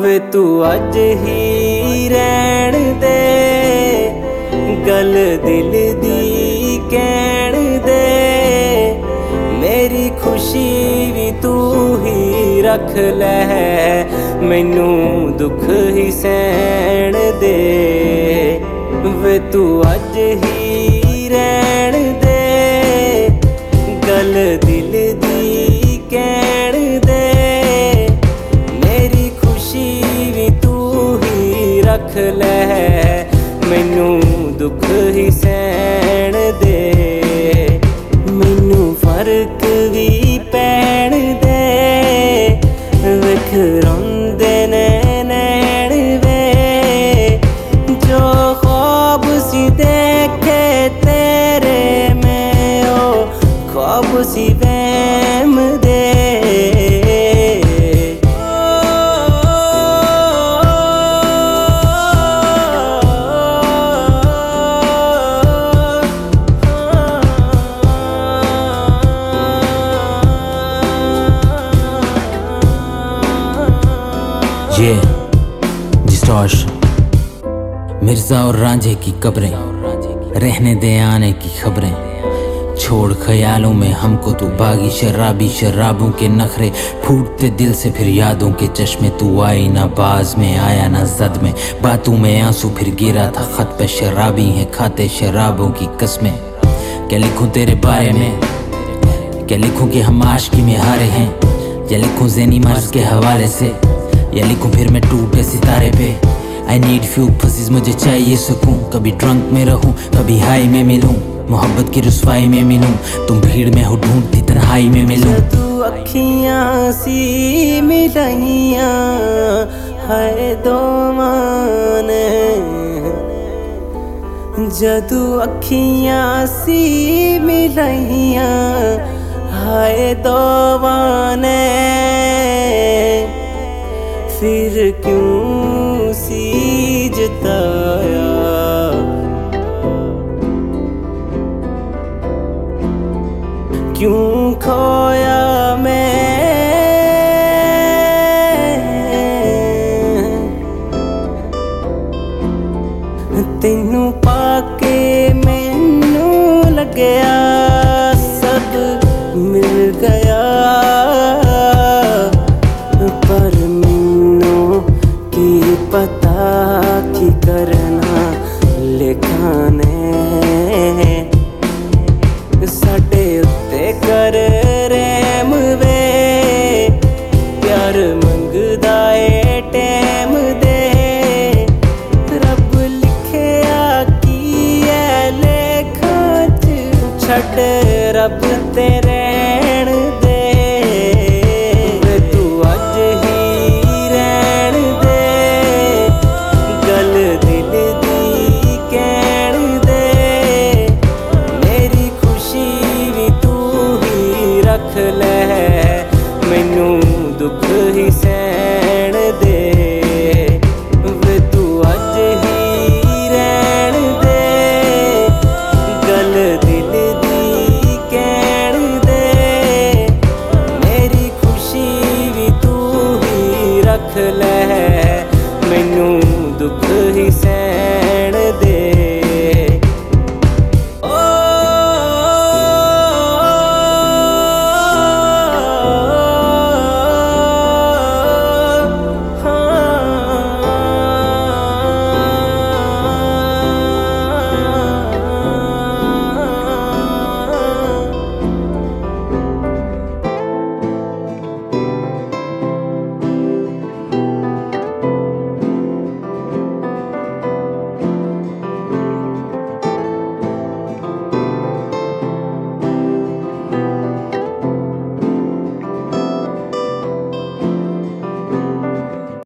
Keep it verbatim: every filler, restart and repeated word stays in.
वे तू अज ही रहन दे, गल दिल दी कहन दे। मेरी खुशी भी तू ही रख ले, मैनू दुख ही सहन दे। वे तू अज ही रहन दे, गल दिल दी कहन दे। मेरी खुशी भी तू ही रख ले, मैनू दुख ही सहन दे। मैनू फर्क भी पैण दे, विख रोंदे ने नैण वे। जो ख्वाब सी देखे तेरे में, ओ ख्वाब सी वहम दे। ये डिस्टॉर्शन, मिर्जा और रांझे की कब्रें, रहने दे आने की खबरें। छोड़ ख्यालों में हमको तू बागी शराबी, शराबों के नखरे फूटते दिल से फिर यादों के चश्मे। तू आई ना बाज में, आया ना जद में, बातों में आंसू फिर गिरा था खत पे। शराबी हैं खाते शराबों की कस्में। क्या लिखूं तेरे बारे में, क्या लिखूं कि हम आशिकी में हारे हैं, या लिखूं ज़ेनी मर्ज के हवाले से, या लिखूं फिर मैं टूटे सितारे पे। आई नीड फ्यू फसीज, मुझे चाहिए सुकून। कभी ड्रंक में रहूं, कभी हाई में मिलूं, मोहब्बत की रुसवाई में मिलूं। तुम भीड़ में हो ढूंढती तन्हाई में मिलूं। तू अखियां सी मिलाइयां है दोवां ने, जदू अखियां सी मिलाइयां है दोवां ने। फिर क्यों सी जताया, क्यों खोया मैं। तेनू पाके मैनू लगया सब मिल गया, पर मैनू की पता की करना लिखा ने। साडे उत्ते कर रैम वे, प्यार मंगदा ए टैम दे। रब लिखिया की है लेखां च, छड्ड रब ते रहन दे। वे तू अज ही रहन दे, गल दिल दी कहन दे। मेरी खुशी भी तू ही रख ले, मैनू दुख ही सह